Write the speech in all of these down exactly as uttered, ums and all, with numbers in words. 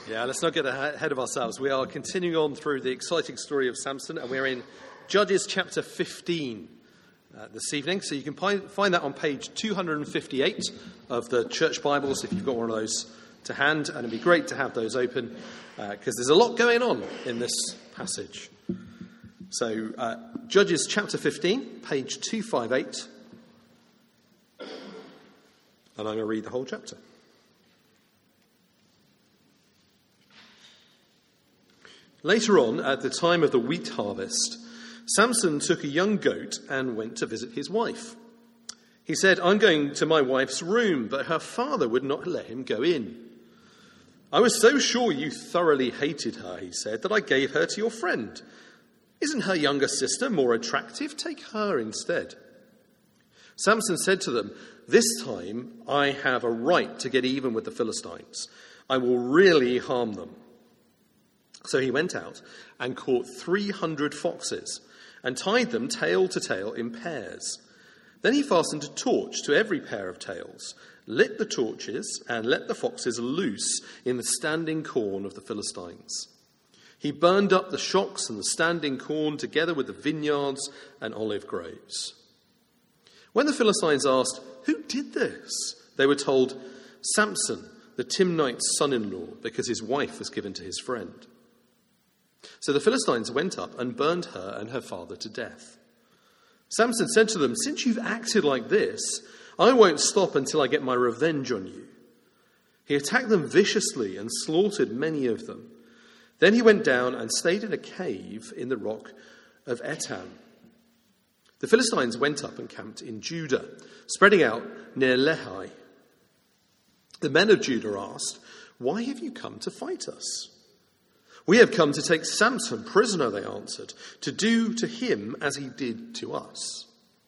Yeah, let's not get ahead of ourselves. We are continuing on through the exciting story of Samson, and we're in Judges chapter fifteen uh, this evening. So you can find, find that on page two hundred fifty-eight of the church Bibles, if you've got one of those to hand. And it'd be great to have those open, because uh, there's a lot going on in this passage. So uh, Judges chapter fifteen, page two fifty-eight. And I'm going to read the whole chapter. Later on, at the time of the wheat harvest, Samson took a young goat and went to visit his wife. He said, "I'm going to my wife's room," but her father would not let him go in. "I was so sure you thoroughly hated her," he said, "that I gave her to your friend. Isn't her younger sister more attractive? Take her instead." Samson said to them, "This time I have a right to get even with the Philistines. I will really harm them." So he went out and caught three hundred foxes and tied them tail to tail in pairs. Then he fastened a torch to every pair of tails, lit the torches, and let the foxes loose in the standing corn of the Philistines. He burned up the shocks and the standing corn together with the vineyards and olive groves. When the Philistines asked, "Who did this?" they were told, "Samson, the Timnite's son-in-law, because his wife was given to his friend." So the Philistines went up and burned her and her father to death. Samson said to them, "Since you've acted like this, I won't stop until I get my revenge on you." He attacked them viciously and slaughtered many of them. Then he went down and stayed in a cave in the rock of Etam. The Philistines went up and camped in Judah, spreading out near Lehi. The men of Judah asked, "Why have you come to fight us?" "We have come to take Samson prisoner," they answered, "to do to him as he did to us."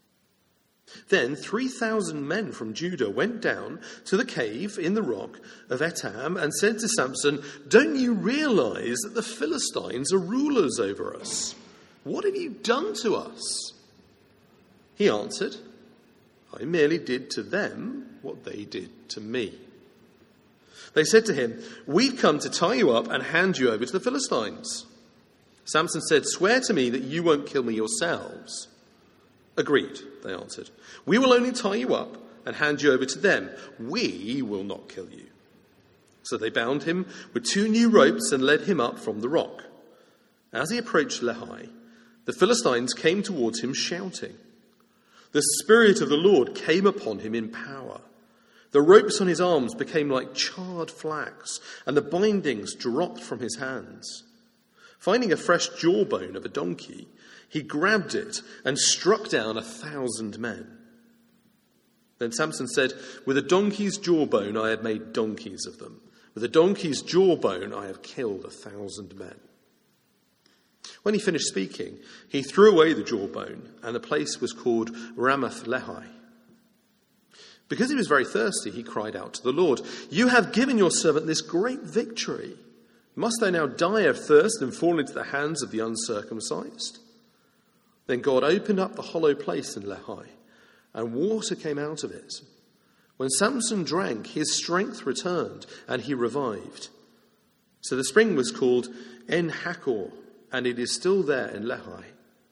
Then three thousand men from Judah went down to the cave in the rock of Etam and said to Samson, "Don't you realize that the Philistines are rulers over us? What have you done to us?" He answered, "I merely did to them what they did to me." They said to him, "We've come to tie you up and hand you over to the Philistines." Samson said, "Swear to me that you won't kill me yourselves." "Agreed," they answered. "We will only tie you up and hand you over to them. We will not kill you." So they bound him with two new ropes and led him up from the rock. As he approached Lehi, the Philistines came towards him shouting. The Spirit of the Lord came upon him in power. The ropes on his arms became like charred flax, and the bindings dropped from his hands. Finding a fresh jawbone of a donkey, he grabbed it and struck down a thousand men. Then Samson said, "With a donkey's jawbone I have made donkeys of them. With a donkey's jawbone I have killed a thousand men." When he finished speaking, he threw away the jawbone, and the place was called Ramath Lehi. Because he was very thirsty, he cried out to the Lord, "You have given your servant this great victory. Must I now die of thirst and fall into the hands of the uncircumcised?" Then God opened up the hollow place in Lehi, and water came out of it. When Samson drank, his strength returned, and he revived. So the spring was called En-Hakkore, and it is still there in Lehi.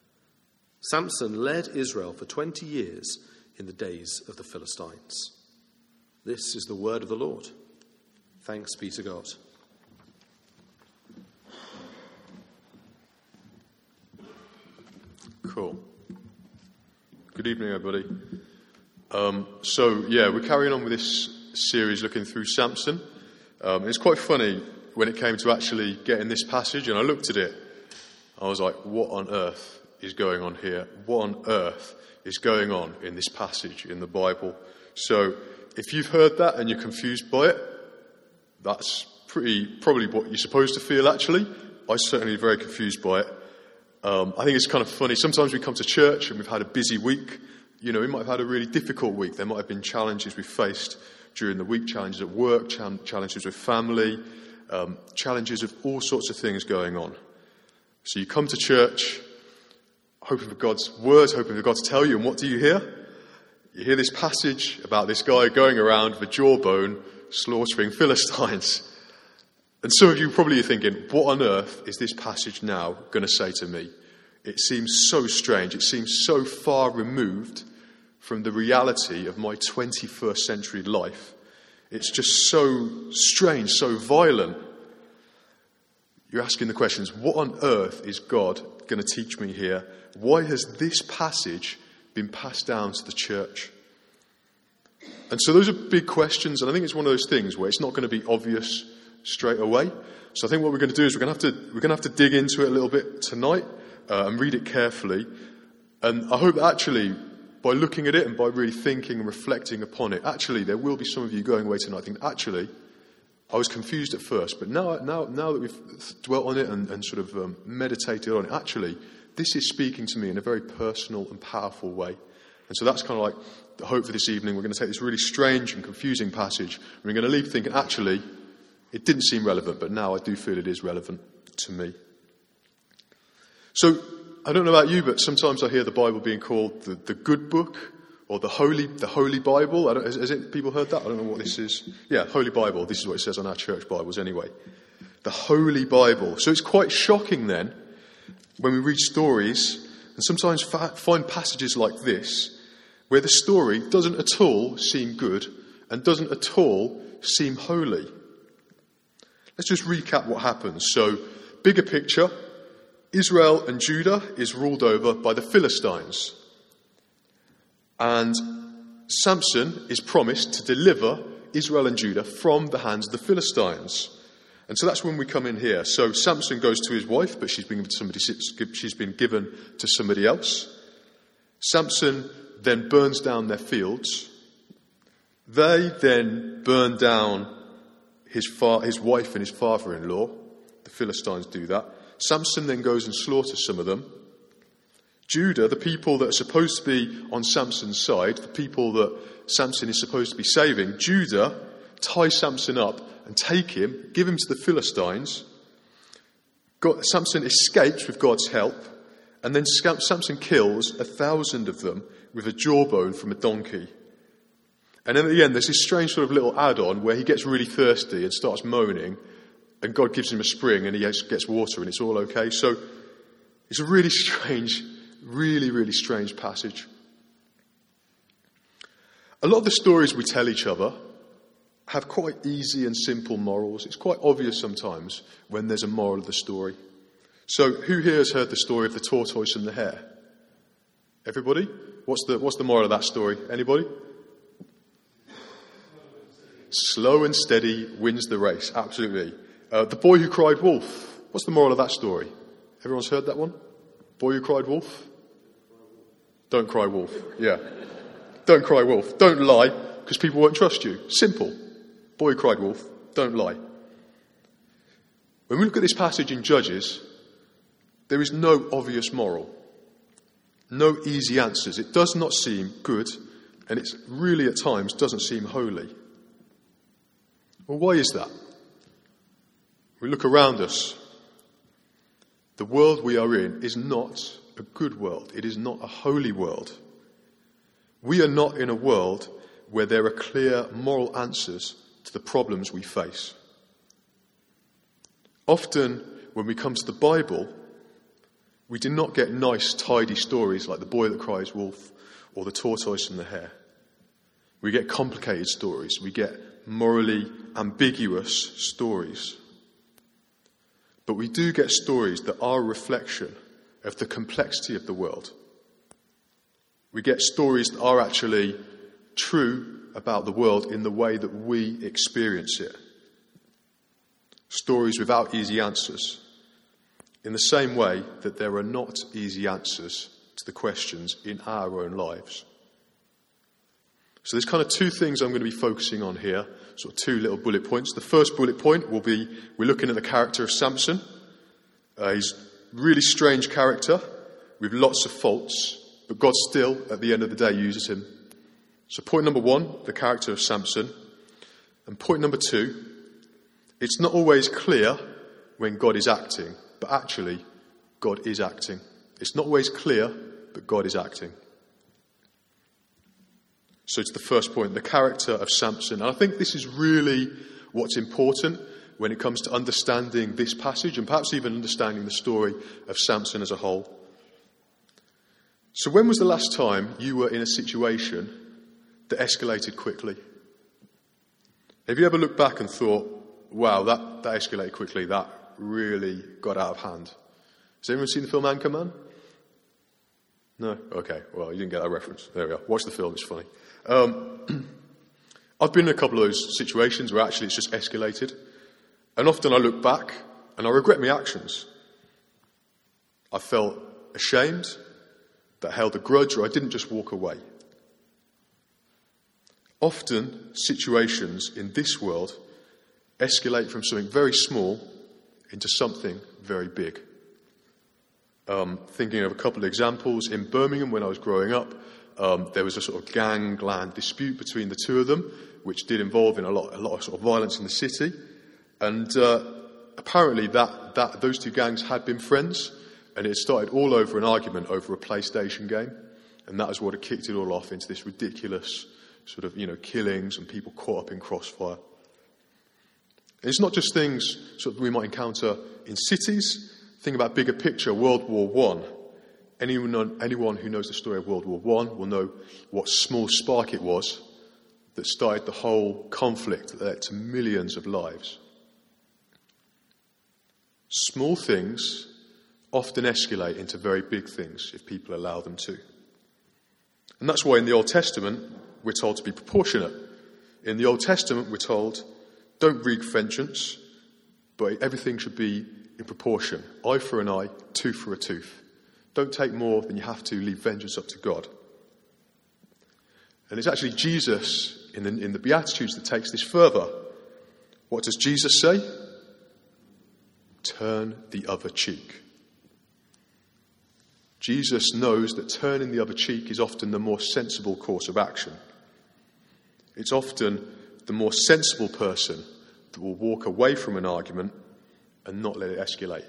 Samson led Israel for twenty years in the days of the Philistines. This is the word of the Lord. Thanks be to God. Cool. Good evening, everybody. Um, so, yeah, we're carrying on with this series looking through Samson. Um, it's quite funny when it came to actually getting this passage, and I looked at it. I was like, what on earth is going on here? What on earth is going on in this passage in the Bible? So if you've heard that and you're confused by it, that's pretty probably what you're supposed to feel, actually. I'm certainly very confused by it. Um, I think it's kind of funny. Sometimes we come to church and we've had a busy week. You know, we might have had a really difficult week. There might have been challenges we faced during the week, challenges at work, challenges with family, um, challenges of all sorts of things going on. So you come to church hoping for God's word, hoping for God to tell you, and what do you hear? You hear this passage about this guy going around with a jawbone slaughtering Philistines. And some of you probably are thinking, what on earth is this passage now going to say to me? It seems so strange. It seems so far removed from the reality of my twenty-first century life. It's just so strange, so violent. You're asking the questions, what on earth is God going to teach me here? Why has this passage been passed down to the church? And so those are big questions, and I think it's one of those things where it's not going to be obvious straight away. So I think what we're going to do is we're going to have to we're going to have to dig into it a little bit tonight uh, and read it carefully. And I hope that actually, by looking at it and by really thinking and reflecting upon it, actually there will be some of you going away tonight thinking, actually, I was confused at first, but now now now that we've dwelt on it and, and sort of um, meditated on it, actually, this is speaking to me in a very personal and powerful way. And so that's kind of like the hope for this evening. We're going to take this really strange and confusing passage, and we're going to leave thinking, actually, it didn't seem relevant, but now I do feel it is relevant to me. So, I don't know about you, but sometimes I hear the Bible being called the, the good book, or the holy the Holy Bible. I don't, has, has it, people heard that? I don't know what this is. Yeah, Holy Bible. This is what it says on our church Bibles anyway. The Holy Bible. So it's quite shocking then, when we read stories, and sometimes fa- find passages like this, where the story doesn't at all seem good, and doesn't at all seem holy. Let's just recap what happens. So, bigger picture, Israel and Judah is ruled over by the Philistines. And Samson is promised to deliver Israel and Judah from the hands of the Philistines. And so that's when we come in here. So Samson goes to his wife, but she's been given to somebody, she's been given to somebody else. Samson then burns down their fields. They then burn down his fa- his wife and his father-in-law. The Philistines do that. Samson then goes and slaughters some of them. Judah, the people that are supposed to be on Samson's side, the people that Samson is supposed to be saving, Judah ties Samson up and take him, give him to the Philistines. God, Samson escapes with God's help, and then Samson kills a thousand of them with a jawbone from a donkey. And then at the end, there's this strange sort of little add-on where he gets really thirsty and starts moaning, and God gives him a spring and he gets water and it's all okay. So it's a really strange, really, really strange passage. A lot of the stories we tell each other have quite easy and simple morals. It's quite obvious sometimes when there's a moral of the story. So who here has heard the story of the tortoise and the hare? Everybody? What's the, what's the moral of that story? Anybody? Slow and steady wins the race. Absolutely. Uh, the boy who cried wolf. What's the moral of that story? Everyone's heard that one? Boy who cried wolf? Don't cry wolf. Yeah. Don't cry wolf. Don't lie, because people won't trust you. Simple. Boy who cried wolf. Don't lie. When we look at this passage in Judges, there is no obvious moral. No easy answers. It does not seem good, and it really at times doesn't seem holy. Well, why is that? We look around us. The world we are in is not a good world. It is not a holy world. We are not in a world where there are clear moral answers to the problems we face. Often, when we come to the Bible, we do not get nice, tidy stories like the boy that cries wolf or the tortoise and the hare. We get complicated stories. We get morally ambiguous stories. But we do get stories that are a reflection of the complexity of the world. We get stories that are actually true about the world in the way that we experience it. Stories without easy answers, in the same way that there are not easy answers to the questions in our own lives. So there's kind of two things I'm going to be focusing on here, sort of two little bullet points. The first bullet point will be, we're looking at the character of Samson. Uh, he's a really strange character with lots of faults, but God still, at the end of the day, uses him. So point number one, the character of Samson. And point number two, it's not always clear when God is acting, but actually, God is acting. It's not always clear, but God is acting. So it's the first point, the character of Samson. And I think this is really what's important when it comes to understanding this passage and perhaps even understanding the story of Samson as a whole. So when was the last time you were in a situation that escalated quickly? Have you ever looked back and thought, wow, that, that escalated quickly, that really got out of hand? Has anyone seen the film Anchorman? No? Okay, well, you didn't get that reference. There we are. Watch the film, it's funny. Um, I've been in a couple of those situations where actually it's just escalated. And often I look back and I regret my actions. I felt ashamed, that I held a grudge, or I didn't just walk away. Often situations in this world escalate from something very small into something very big. Um, thinking of a couple of examples, in Birmingham when I was growing up, um, there was a sort of gangland dispute between the two of them, which did involve in a lot, a lot of sort of violence in the city. And uh, apparently that, that those two gangs had been friends, and it started all over an argument over a PlayStation game. And that is what had kicked it all off into this ridiculous sort of, you know, killings and people caught up in crossfire. And it's not just things sort of we might encounter in cities. Think about bigger picture, World War One. Anyone, anyone who knows the story of World War One will know what small spark it was that started the whole conflict that led to millions of lives. Small things often escalate into very big things if people allow them to. And that's why in the Old Testament, we're told to be proportionate. In the Old Testament, we're told, don't wreak vengeance, but everything should be in proportion. Eye for an eye, tooth for a tooth. Don't take more than you have to, leave vengeance up to God. And it's actually Jesus in the, in the Beatitudes that takes this further. What does Jesus say? Turn the other cheek. Jesus knows that turning the other cheek is often the more sensible course of action. It's often the more sensible person that will walk away from an argument and not let it escalate.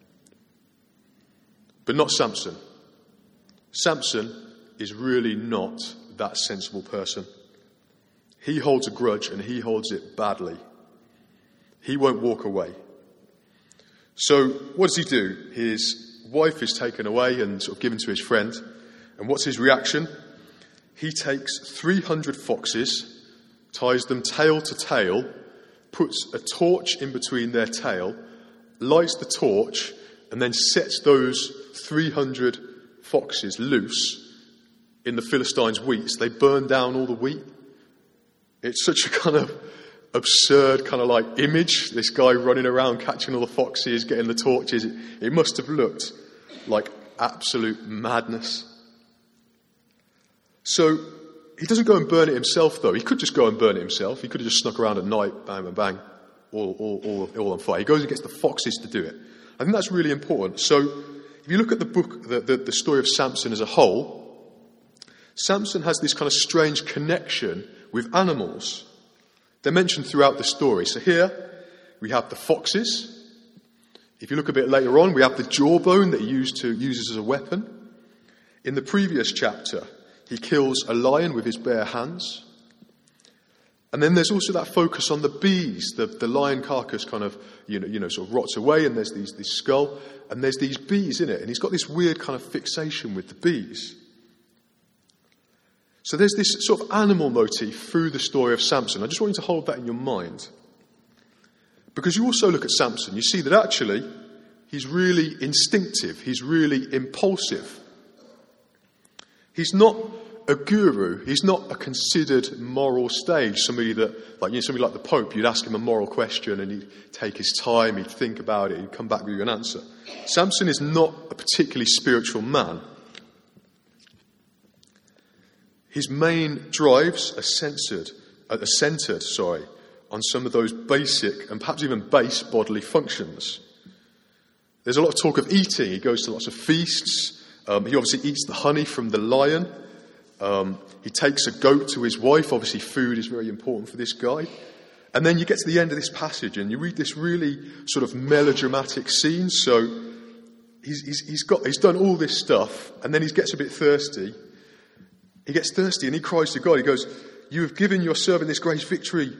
But not Samson. Samson is really not that sensible person. He holds a grudge and he holds it badly. He won't walk away. So what does he do? His wife is taken away and sort of given to his friend. And what's his reaction? He takes three hundred foxes, ties them tail to tail, puts a torch in between their tail, lights the torch, and then sets those three hundred foxes loose in the Philistines' wheat. So they burn down all the wheat. It's such a kind of absurd kind of like image. This guy running around catching all the foxes, getting the torches. It, it must have looked like absolute madness. So he doesn't go and burn it himself, though. He could just go and burn it himself. He could have just snuck around at night, bang, bang, bang, all, all, all, all on fire. He goes and gets the foxes to do it. I think that's really important. So if you look at the book, the, the, the story of Samson as a whole, Samson has this kind of strange connection with animals. They're mentioned throughout the story. So here we have the foxes. If you look a bit later on, we have the jawbone that he used to, uses as a weapon. In the previous chapter, he kills a lion with his bare hands. And then there's also that focus on the bees. The, the lion carcass kind of, you know, you know, sort of rots away, and there's these, this skull, and there's these bees in it. And he's got this weird kind of fixation with the bees. So there's this sort of animal motif through the story of Samson. I just want you to hold that in your mind. Because you also look at Samson, you see that actually he's really instinctive. He's really impulsive. He's not a guru. He's not a considered moral sage. Somebody that, like, you know, somebody like the Pope, you'd ask him a moral question and he'd take his time, he'd think about it, he'd come back with you an answer. Samson is not a particularly spiritual man. His main drives are censored, are centered, sorry, on some of those basic and perhaps even base bodily functions. There's a lot of talk of eating. He goes to lots of feasts. Um, he obviously eats the honey from the lion. Um, he takes a goat to his wife. Obviously, food is very important for this guy. And then you get to the end of this passage and you read this really sort of melodramatic scene. So he's, he's, he's got, he's done all this stuff, and then he gets a bit thirsty. He gets thirsty and he cries to God. He goes, "You have given your servant this great victory.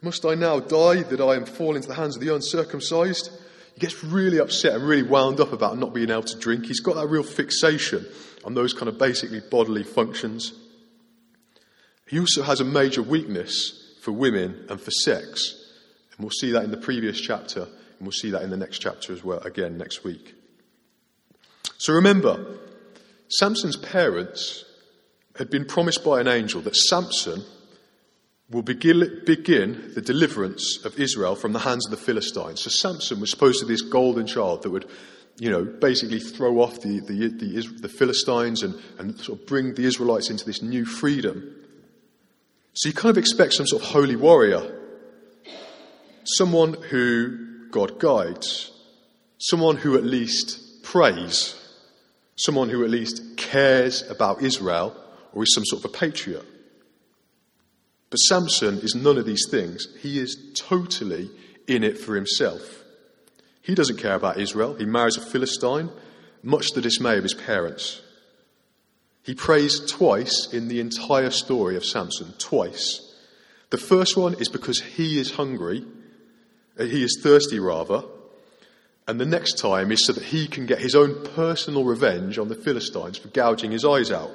Must I now die that I am fall into the hands of the uncircumcised? He gets really upset and really wound up about not being able to drink. He's got that real fixation on those kind of basically bodily functions. He also has a major weakness for women and for sex. And we'll see that in the previous chapter, and we'll see that in the next chapter as well, again next week. So remember, Samson's parents had been promised by an angel that Samson will begin, begin the deliverance of Israel from the hands of the Philistines. So Samson was supposed to be this golden child that would, you know, basically throw off the, the, the, the Philistines and, and sort of bring the Israelites into this new freedom. So you kind of expect some sort of holy warrior, someone who God guides, someone who at least prays, someone who at least cares about Israel or is some sort of a patriot. But Samson is none of these things. He is totally in it for himself. He doesn't care about Israel. He marries a Philistine, much to the dismay of his parents. He prays twice in the entire story of Samson, twice. The first one is because he is hungry, he is thirsty rather, and the next time is so that he can get his own personal revenge on the Philistines for gouging his eyes out.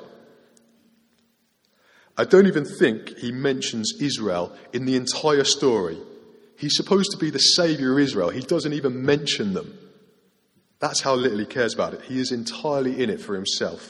I don't even think he mentions Israel in the entire story. He's supposed to be the saviour of Israel. He doesn't even mention them. That's how little he cares about it. He is entirely in it for himself.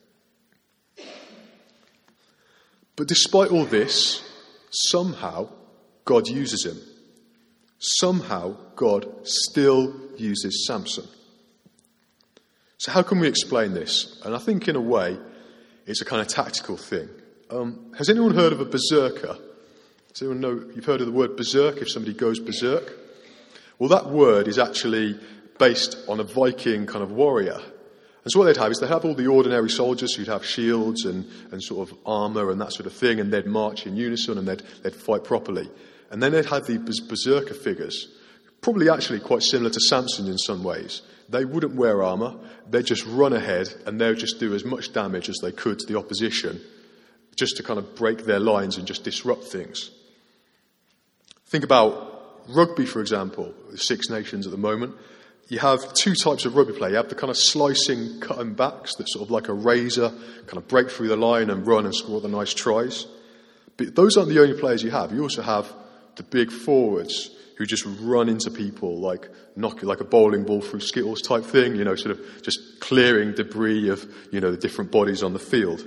But despite all this, somehow God uses him. Somehow God still uses Samson. So how can we explain this? And I think in a way it's a kind of tactical thing. Um, has anyone heard of a berserker? Does anyone know, you've heard of the word berserk, if somebody goes berserk? Well, that word is actually based on a Viking kind of warrior. And so what they'd have is they'd have all the ordinary soldiers who'd have shields and, and sort of armour and that sort of thing, and they'd march in unison and they'd, they'd fight properly. And then they'd have these berserker figures, probably actually quite similar to Samson in some ways. They wouldn't wear armour, they'd just run ahead and they'd just do as much damage as they could to the opposition, just to kind of break their lines and just disrupt things. Think about rugby, for example, the Six Nations at the moment. You have two types of rugby play. You have the kind of slicing, cutting backs that sort of like a razor kind of break through the line and run and score the nice tries. But those aren't the only players you have. You also have the big forwards who just run into people like knock like a bowling ball through Skittles type thing, you know, sort of just clearing debris of, you know, the different bodies on the field.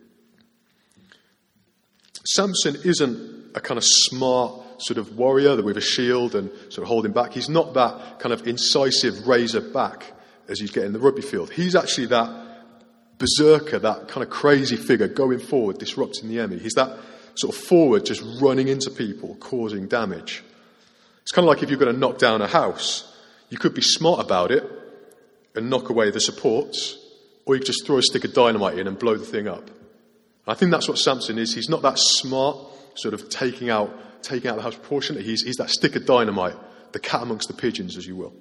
Samson isn't a kind of smart sort of warrior with a shield and sort of holding back. He's not that kind of incisive razor back as you get in the rugby field. He's actually that berserker, that kind of crazy figure going forward, disrupting the enemy. He's that sort of forward, just running into people, causing damage. It's kind of like if you're going to knock down a house. You could be smart about it and knock away the supports, or you could just throw a stick of dynamite in and blow the thing up. I think that's what Samson is. He's not that smart, sort of taking out taking out the house proportionately. He's, he's that stick of dynamite, the cat amongst the pigeons, as you will.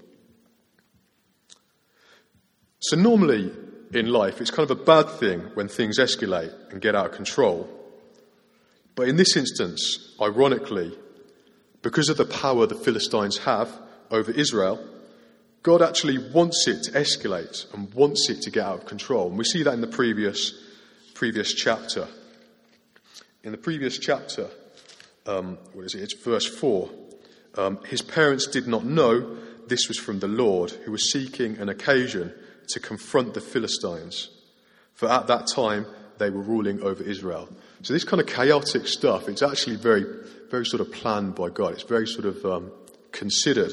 So normally in life, it's kind of a bad thing when things escalate and get out of control. But in this instance, ironically, because of the power the Philistines have over Israel, God actually wants it to escalate and wants it to get out of control. And we see that in the previous previous chapter. In the previous chapter, um, what is it? It's verse four. Um, His parents did not know this was from the Lord, who was seeking an occasion to confront the Philistines. For at that time, they were ruling over Israel. So this kind of chaotic stuff, it's actually very, very sort of planned by God. It's very sort of um, considered.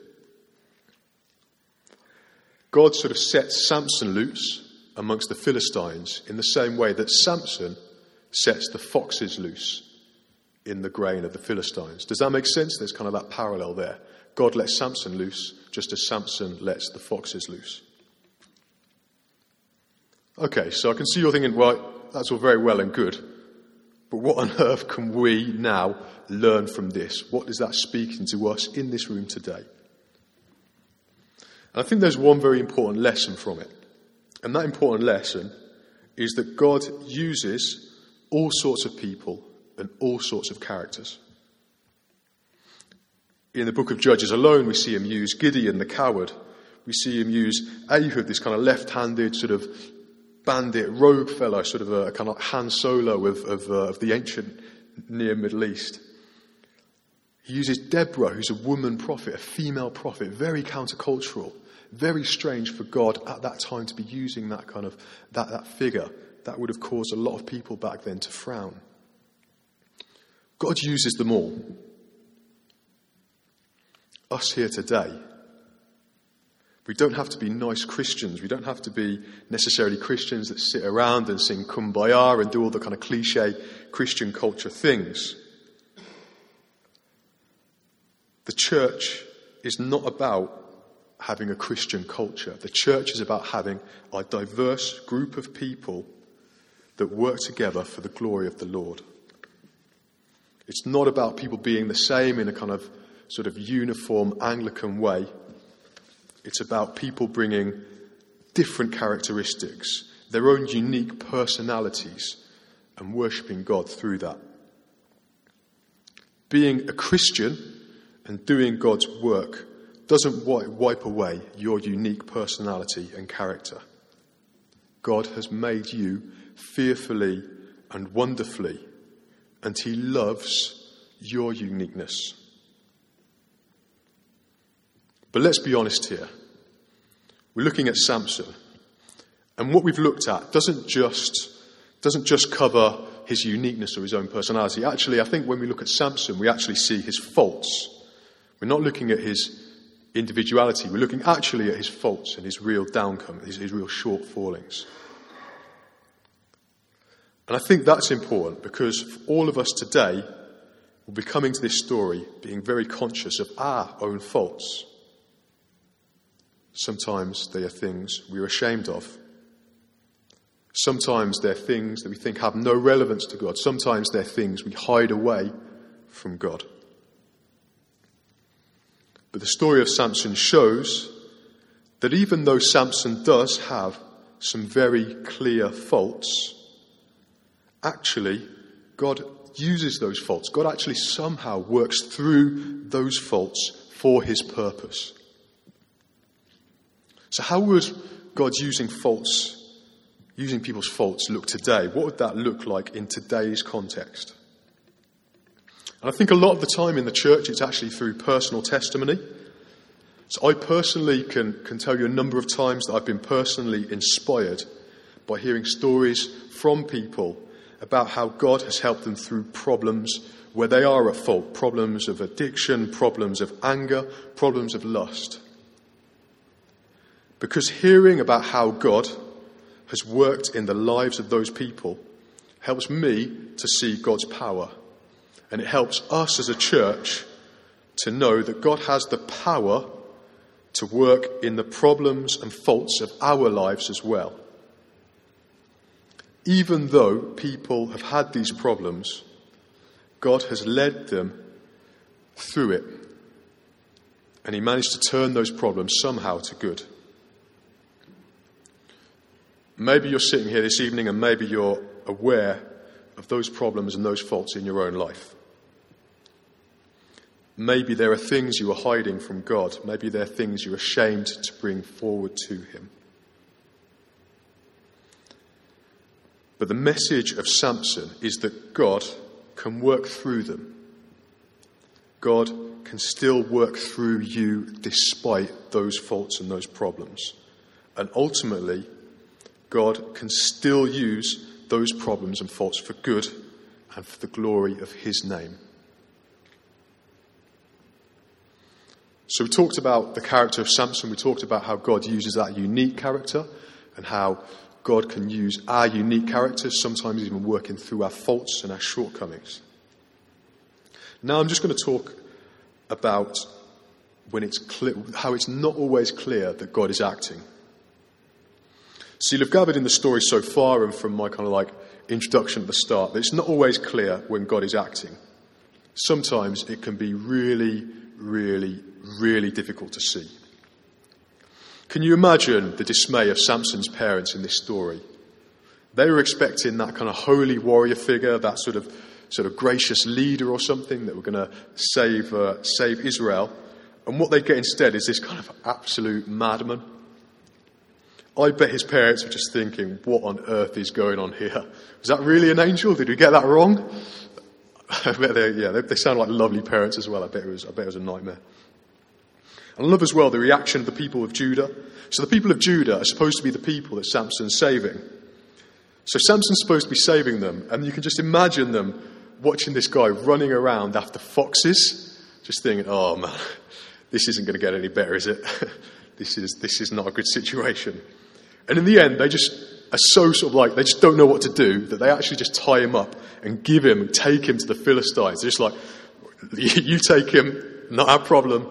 God sort of sets Samson loose amongst the Philistines in the same way that Samson sets the foxes loose in the grain of the Philistines. Does that make sense? There's kind of that parallel there. God lets Samson loose just as Samson lets the foxes loose. Okay, so I can see you're thinking, well, that's all very well and good, but what on earth can we now learn from this? What is that speaking to us in this room today? And I think there's one very important lesson from it. And that important lesson is that God uses all sorts of people and all sorts of characters. In the book of Judges alone, we see him use Gideon, the coward. We see him use Ehud, this kind of left-handed sort of bandit rogue fellow, sort of a kind of Han Solo of, of, uh, of the ancient Near Middle East. He uses Deborah, who's a woman prophet, a female prophet, very countercultural, very strange for God at that time to be using that kind of, that, that figure. That would have caused a lot of people back then to frown. God uses them all. Us here today, we don't have to be nice Christians. We don't have to be necessarily Christians that sit around and sing Kumbaya and do all the kind of cliche Christian culture things. The church is not about having a Christian culture. The church is about having a diverse group of people that work together for the glory of the Lord. It's not about people being the same in a kind of sort of uniform Anglican way. It's about people bringing different characteristics, their own unique personalities, and worshipping God through that. Being a Christian and doing God's work doesn't wipe away your unique personality and character. God has made you fearfully and wonderfully, and he loves your uniqueness. But let's be honest here. We're looking at Samson, and what we've looked at doesn't just doesn't just cover his uniqueness or his own personality. Actually, I think when we look at Samson, we actually see his faults. We're not looking at his individuality. We're looking actually at his faults and his real downcome, his, his real shortfallings. And I think that's important because for all of us today, we'll be coming to this story being very conscious of our own faults. Sometimes they are things we're ashamed of. Sometimes they're things that we think have no relevance to God. Sometimes they're things we hide away from God. But the story of Samson shows that even though Samson does have some very clear faults, actually God uses those faults. God actually somehow works through those faults for his purpose. So how would God using faults, using people's faults look today? What would that look like in today's context? And I think a lot of the time in the church it's actually through personal testimony. So I personally can, can tell you a number of times that I've been personally inspired by hearing stories from people about how God has helped them through problems where they are at fault. Problems of addiction, problems of anger, problems of lust. Because hearing about how God has worked in the lives of those people helps me to see God's power. And it helps us as a church to know that God has the power to work in the problems and faults of our lives as well. Even though people have had these problems, God has led them through it. And he managed to turn those problems somehow to good. Maybe you're sitting here this evening and maybe you're aware of those problems and those faults in your own life. Maybe there are things you are hiding from God. Maybe there are things you're ashamed to bring forward to him. But the message of Samson is that God can work through them. God can still work through you despite those faults and those problems. And ultimately, God can still use those problems and faults for good and for the glory of his name. So we talked about the character of Samson. We talked about how God uses that unique character and how God can use our unique characters, sometimes even working through our faults and our shortcomings. Now I'm just going to talk about when it's clear, how it's not always clear that God is acting. So you'll have gathered in the story so far and from my kind of like introduction at the start that it's not always clear when God is acting. Sometimes it can be really, really, really difficult to see. Can you imagine the dismay of Samson's parents in this story? They were expecting that kind of holy warrior figure, that sort of sort of gracious leader or something that were going to save uh, save Israel. And what they get instead is this kind of absolute madman. I bet his parents were just thinking, what on earth is going on here? Was that really an angel? Did we get that wrong? I bet they, yeah, they, they sound like lovely parents as well. I bet it was, I bet it was a nightmare. And I love as well the reaction of the people of Judah. So the people of Judah are supposed to be the people that Samson's saving. So Samson's supposed to be saving them, and you can just imagine them watching this guy running around after foxes, just thinking, oh man, this isn't going to get any better, is it? this is this is not a good situation. And in the end, they just are so sort of like, they just don't know what to do, that they actually just tie him up and give him, and take him to the Philistines. They're just like, you take him, not our problem.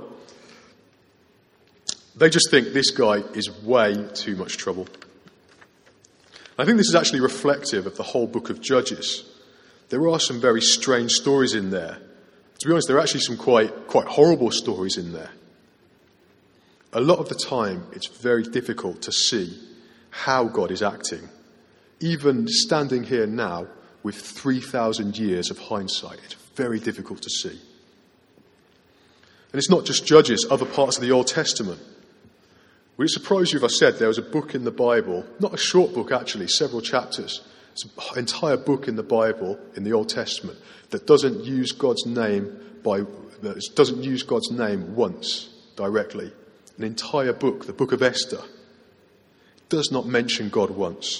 They just think this guy is way too much trouble. I think this is actually reflective of the whole book of Judges. There are some very strange stories in there. To be honest, there are actually some quite, quite horrible stories in there. A lot of the time, it's very difficult to see how God is acting. Even standing here now with three thousand years of hindsight, it's very difficult to see. And it's not just Judges, other parts of the Old Testament. Would it surprise you if I said there was a book in the Bible, not a short book actually, several chapters, it's an entire book in the Bible, in the Old Testament, that doesn't use God's name by, that doesn't use God's name once directly. An entire book, the book of Esther, does not mention God once.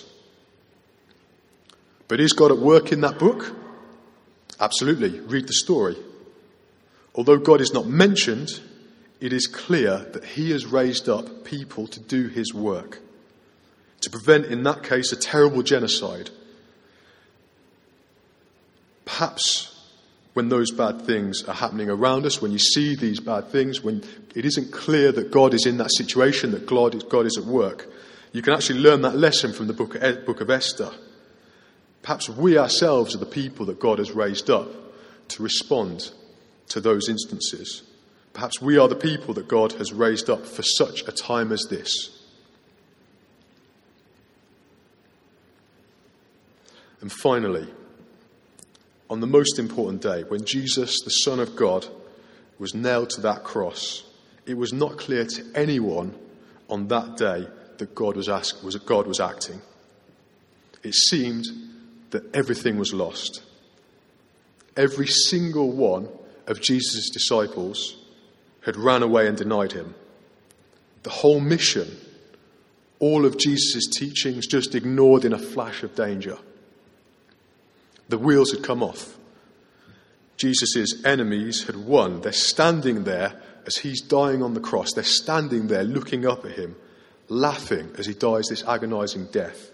But is God at work in that book? Absolutely. Read the story. Although God is not mentioned, it is clear that he has raised up people to do his work, to prevent, in that case, a terrible genocide. Perhaps when those bad things are happening around us, when you see these bad things, when it isn't clear that God is in that situation, that God is, God is at work, you can actually learn that lesson from the book of, book of Esther. Perhaps we ourselves are the people that God has raised up to respond to those instances. Perhaps we are the people that God has raised up for such a time as this. And finally, on the most important day, when Jesus, the Son of God, was nailed to that cross, it was not clear to anyone on that day that God was, ask, was, that God was acting. It seemed that everything was lost. Every single one of Jesus' disciples had ran away and denied him. The whole mission, all of Jesus' teachings, just ignored in a flash of danger. The wheels had come off. Jesus' enemies had won. They're standing there as he's dying on the cross. They're standing there looking up at him, laughing as he dies this agonizing death.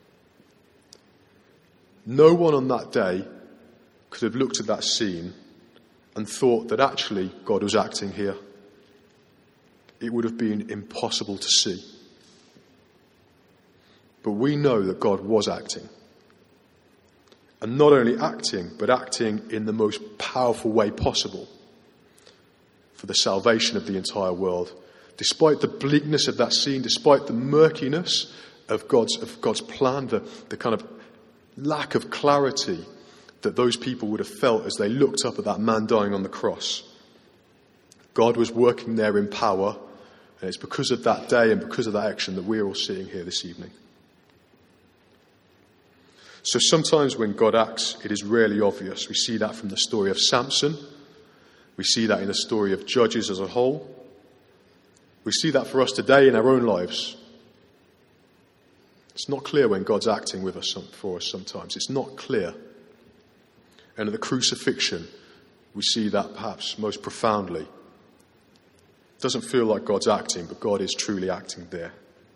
No one on that day could have looked at that scene and thought that actually God was acting here. It would have been impossible to see. But we know that God was acting. And not only acting, but acting in the most powerful way possible for the salvation of the entire world. Despite the bleakness of that scene, despite the murkiness of God's, of God's plan, the, the kind of lack of clarity that those people would have felt as they looked up at that man dying on the cross, God was working there in power, and it's because of that day and because of that action that we're all sitting here this evening. So sometimes when God acts, it is rarely obvious. We see that from the story of Samson. We see that in the story of Judges as a whole. We see that for us today in our own lives. It's not clear when God's acting with us for us sometimes. It's not clear. And at the crucifixion, we see that perhaps most profoundly. It doesn't feel like God's acting, but God is truly acting there.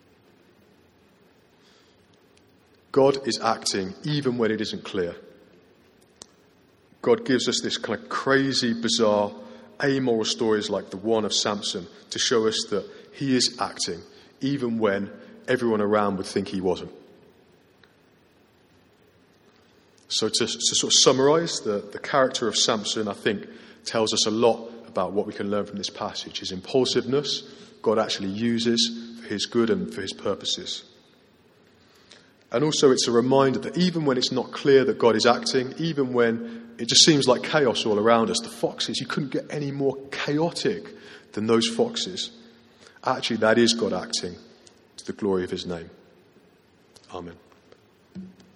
God is acting even when it isn't clear. God gives us this kind of crazy, bizarre, amoral stories like the one of Samson to show us that he is acting even when everyone around would think he wasn't. So to, to sort of summarize, the, the character of Samson, I think, tells us a lot about what we can learn from this passage. His impulsiveness, God actually uses for his good and for his purposes. And also it's a reminder that even when it's not clear that God is acting, even when it just seems like chaos all around us, the foxes, you couldn't get any more chaotic than those foxes. Actually, that is God acting to the glory of his name. Amen.